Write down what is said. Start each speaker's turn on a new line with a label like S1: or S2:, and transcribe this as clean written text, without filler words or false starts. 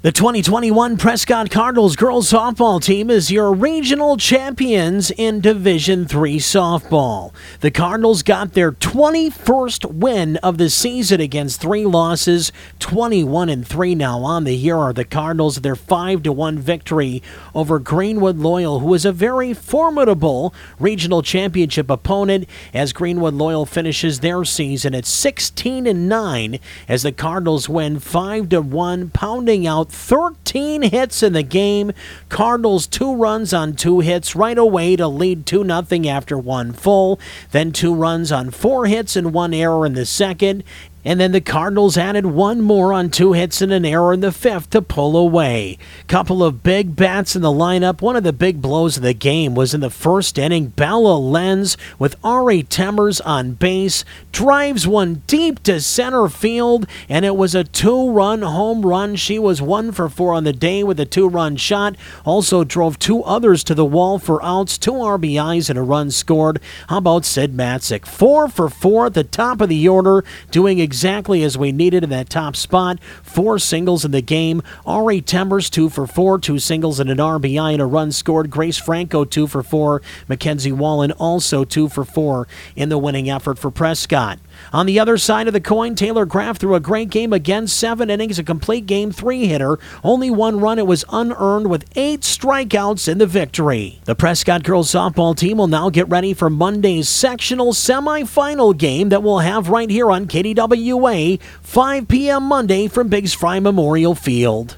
S1: The 2021 Prescott Cardinals girls softball team is your regional champions in Division III softball. The Cardinals got their 21st win of the season against 3 losses, 21-3 now on the year are the Cardinals. Their 5-1 victory over Greenwood Loyal, who is a very formidable regional championship opponent, as Greenwood Loyal finishes their season at 16-9 as the Cardinals win 5-1, pounding out 13 hits in the game. Cardinals 2 runs on 2 hits right away to lead 2-0 after 1 full. Then 2 runs on 4 hits and 1 error in the second. And then the Cardinals added 1 more on 2 hits and an error in the 5th to pull away. Couple of big bats in the lineup. One of the big blows of the game was in the first inning. Bella Lenz with Ari Temmers on base. Drives one deep to center field, and it was a 2-run home run. She was 1 for 4 on the day with a 2-run shot. Also drove 2 others to the wall for outs, 2 RBIs and a run scored. How about Sid Matzik? 4 for 4 at the top of the order, doing exactly as we needed in that top spot. 4 singles in the game. Ari Temmers 2 for 4, 2 singles and an RBI and a run scored. Grace Franco 2 for 4. Mackenzie Wallen also 2 for 4 in the winning effort for Prescott. On the other side of the coin, Taylor Graff threw a great game again. 7 innings, a complete game, 3-hitter. Only 1 run. It was unearned with 8 strikeouts in the victory. The Prescott girls softball team will now get ready for Monday's sectional semifinal game that we'll have right here on KDWA, 5 p.m. Monday from Biggs Fry Memorial Field.